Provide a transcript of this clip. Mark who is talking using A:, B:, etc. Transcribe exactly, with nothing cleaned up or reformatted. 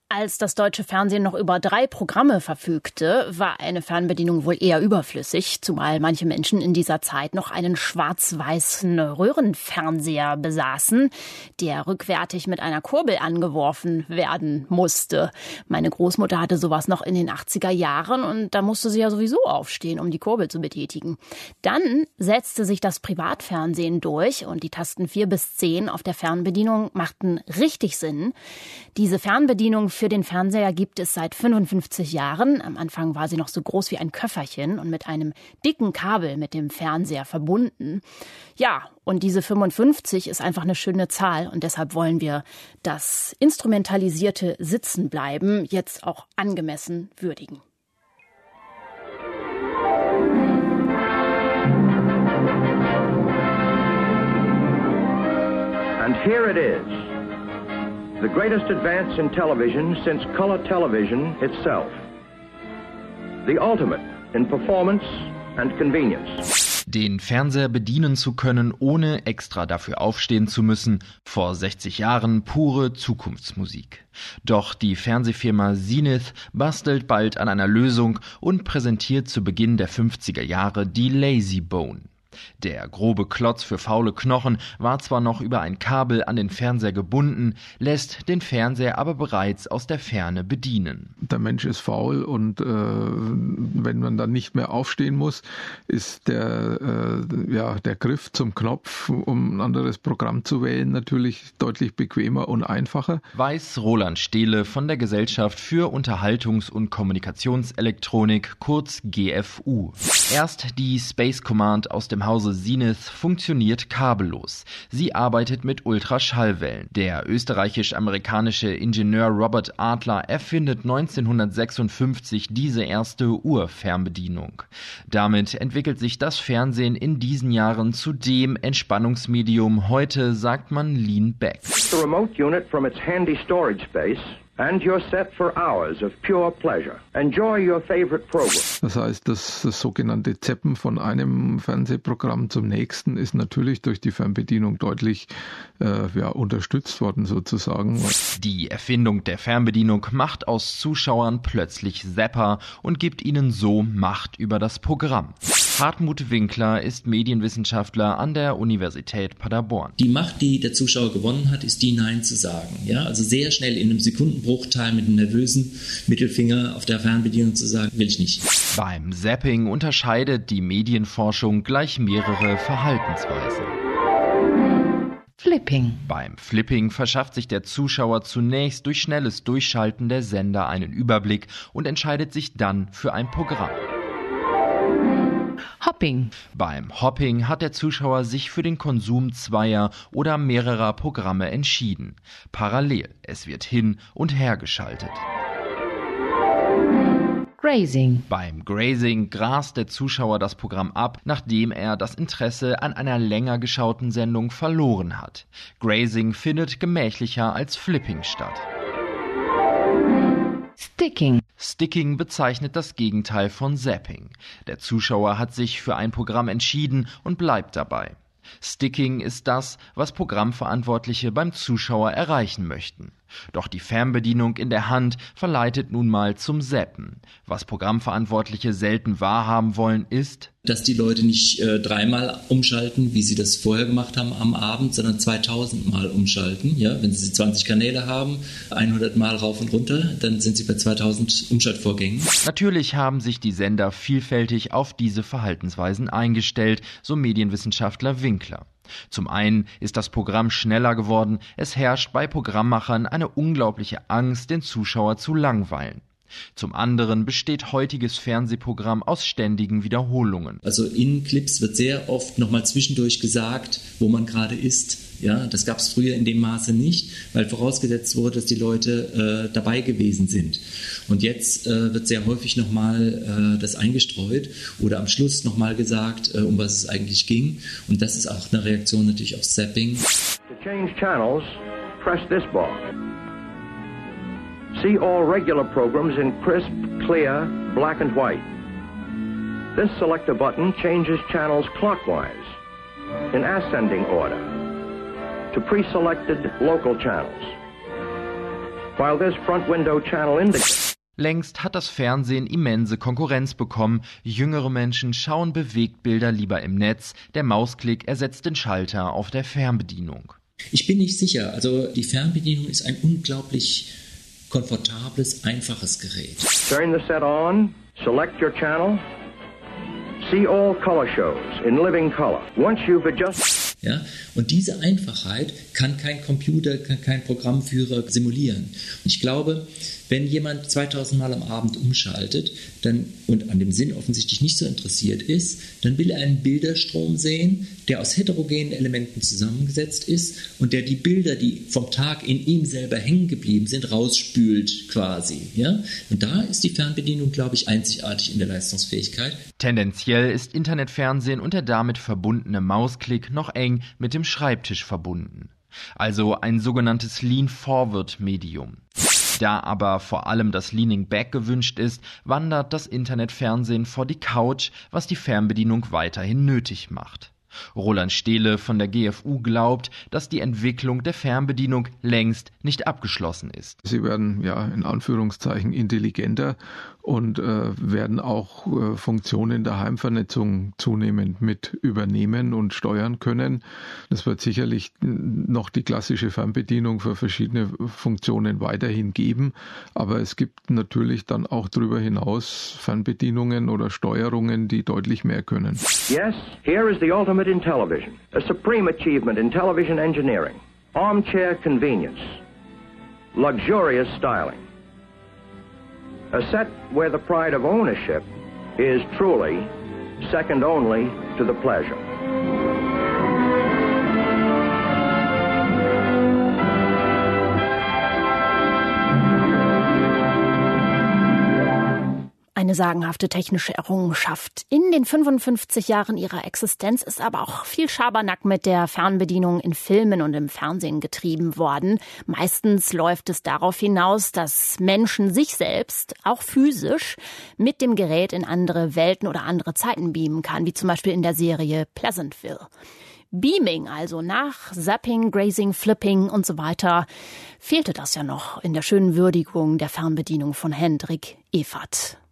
A: Als das deutsche Fernsehen noch über drei Programme verfügte, war eine Fernbedienung wohl eher überflüssig, zumal manche Menschen in dieser Zeit noch einen schwarz-weißen Röhrenfernseher besaßen, der rückwärtig mit einer Kurbel angeworfen werden musste. Meine Großmutter hatte sowas noch in den achtziger Jahren und da musste sie ja sowieso aufstehen, um die Kurbel zu betätigen. Dann setzte sich das Privatfernsehen durch und die Tasten vier bis zehn auf der Fernbedienung machten richtig Sinn. Diese Fernbedienung für den Fernseher gibt es seit fünfundfünfzig Jahren. Am Anfang war sie noch so groß wie ein Köfferchen und mit einem dicken Kabel mit dem Fernseher verbunden. Ja, und diese fünfundfünfzig ist einfach eine schöne Zahl und deshalb wollen wir das instrumentalisierte Sitzenbleiben jetzt auch angemessen würdigen.
B: And here it is. The greatest advance in television since color television itself. The ultimate in performance and convenience.
C: Den Fernseher bedienen zu können, ohne extra dafür aufstehen zu müssen, vor sechzig Jahren pure Zukunftsmusik. Doch die Fernsehfirma Zenith bastelt bald an einer Lösung und präsentiert zu Beginn der fünfziger Jahre die LazyBone. Der grobe Klotz für faule Knochen war zwar noch über ein Kabel an den Fernseher gebunden, lässt den Fernseher aber bereits aus der Ferne bedienen.
D: Der Mensch ist faul und äh, wenn man dann nicht mehr aufstehen muss, ist der, äh, ja, der Griff zum Knopf, um ein anderes Programm zu wählen, natürlich deutlich bequemer und einfacher.
C: Weiß Roland Stehle von der Gesellschaft für Unterhaltungs- und Kommunikationselektronik, kurz G F U. Erst die Space Command aus dem Hause Zenith funktioniert kabellos. Sie arbeitet mit Ultraschallwellen. Der österreichisch-amerikanische Ingenieur Robert Adler erfindet neunzehnhundertsechsundfünfzig diese erste Urfernbedienung. Damit entwickelt sich das Fernsehen in diesen Jahren zu dem Entspannungsmedium. Heute sagt man Lean Back.
B: The remote unit from its handy storage space. And you're set for hours of pure pleasure. Enjoy your favorite program.
D: Das heißt, das, das sogenannte Zappen von einem Fernsehprogramm zum nächsten ist natürlich durch die Fernbedienung deutlich äh, ja, unterstützt worden sozusagen.
C: Die Erfindung der Fernbedienung macht aus Zuschauern plötzlich Zapper und gibt ihnen so Macht über das Programm. Hartmut Winkler ist Medienwissenschaftler an der Universität Paderborn.
E: Die Macht, die der Zuschauer gewonnen hat, ist die, Nein zu sagen. Ja, also sehr schnell in einem Sekundenbruchteil mit einem nervösen Mittelfinger auf der Fernbedienung zu sagen, will ich nicht.
C: Beim Zapping unterscheidet die Medienforschung gleich mehrere Verhaltensweisen.
F: Flipping.
C: Beim Flipping verschafft sich der Zuschauer zunächst durch schnelles Durchschalten der Sender einen Überblick und entscheidet sich dann für ein Programm.
F: Hopping.
C: Beim Hopping hat der Zuschauer sich für den Konsum zweier oder mehrerer Programme entschieden. Parallel, es wird hin und her geschaltet.
F: Grazing.
C: Beim Grazing grast der Zuschauer das Programm ab, nachdem er das Interesse an einer länger geschauten Sendung verloren hat. Grazing findet gemächlicher als Flipping statt.
F: Sticking.
C: Sticking bezeichnet das Gegenteil von Zapping. Der Zuschauer hat sich für ein Programm entschieden und bleibt dabei. Sticking ist das, was Programmverantwortliche beim Zuschauer erreichen möchten. Doch die Fernbedienung in der Hand verleitet nun mal zum Zappen. Was Programmverantwortliche selten wahrhaben wollen, ist,
E: dass die Leute nicht äh, dreimal umschalten, wie sie das vorher gemacht haben am Abend, sondern zweitausend Mal umschalten. Ja, wenn sie zwanzig Kanäle haben, hundert Mal rauf und runter, dann sind sie bei zweitausend Umschaltvorgängen.
C: Natürlich haben sich die Sender vielfältig auf diese Verhaltensweisen eingestellt, so Medienwissenschaftler Winkler. Zum einen ist das Programm schneller geworden, es herrscht bei Programmmachern eine unglaubliche Angst, den Zuschauer zu langweilen. Zum anderen besteht heutiges Fernsehprogramm aus ständigen Wiederholungen.
E: Also in Clips wird sehr oft nochmal zwischendurch gesagt, wo man gerade ist. Ja, das gab es früher in dem Maße nicht, weil vorausgesetzt wurde, dass die Leute äh, dabei gewesen sind. Und jetzt äh, wird sehr häufig nochmal äh, das eingestreut oder am Schluss nochmal gesagt, äh, um was es eigentlich ging. Und das ist auch eine Reaktion natürlich auf Zapping.
B: To change channels, press this bar. See all regular programs in crisp, clear, black and white. This selector button changes channels clockwise, in ascending order, to pre-selected local channels. while this front window channel indicates.
C: Längst hat das Fernsehen immense Konkurrenz bekommen. Jüngere Menschen schauen Bewegtbilder lieber im Netz. Der Mausklick ersetzt den Schalter auf der Fernbedienung.
E: Ich bin nicht sicher. Also die Fernbedienung ist ein unglaublich komfortables, einfaches Gerät.
B: Turn the set on, select your channel, see all color shows in living color. Once you've adjusted.
E: Ja, und diese Einfachheit kann kein Computer, kann kein Programmführer simulieren. Und ich glaube, wenn jemand zweitausend Mal am Abend umschaltet dann, und an dem Sinn offensichtlich nicht so interessiert ist, dann will er einen Bilderstrom sehen, der aus heterogenen Elementen zusammengesetzt ist und der die Bilder, die vom Tag in ihm selber hängen geblieben sind, rausspült quasi. Ja? Und da ist die Fernbedienung, glaube ich, einzigartig in der Leistungsfähigkeit.
C: Tendenziell ist Internetfernsehen und der damit verbundene Mausklick noch eng mit dem Schreibtisch verbunden. Also ein sogenanntes Lean-Forward-Medium. Da aber vor allem das Leaning Back gewünscht ist, wandert das Internetfernsehen vor die Couch, was die Fernbedienung weiterhin nötig macht. Roland Stehle von der G F U glaubt, dass die Entwicklung der Fernbedienung längst nicht abgeschlossen ist.
D: Sie werden ja in Anführungszeichen intelligenter und äh, werden auch äh, Funktionen der Heimvernetzung zunehmend mit übernehmen und steuern können. Das wird sicherlich noch die klassische Fernbedienung für verschiedene Funktionen weiterhin geben, aber es gibt natürlich dann auch darüber hinaus Fernbedienungen oder Steuerungen, die deutlich mehr können.
B: Yes, here is the ultimate in television, a supreme achievement in television engineering, armchair convenience, luxurious styling. A set where the pride of ownership is truly second only to the pleasure.
A: Eine sagenhafte technische Errungenschaft. In den fünfundfünfzig Jahren ihrer Existenz ist aber auch viel Schabernack mit der Fernbedienung in Filmen und im Fernsehen getrieben worden. Meistens läuft es darauf hinaus, dass Menschen sich selbst, auch physisch, mit dem Gerät in andere Welten oder andere Zeiten beamen kann, wie zum Beispiel in der Serie Pleasantville. Beaming, also nach Zapping, Grazing, Flipping und so weiter, fehlte das ja noch in der schönen Würdigung der Fernbedienung von Hendrik Evert.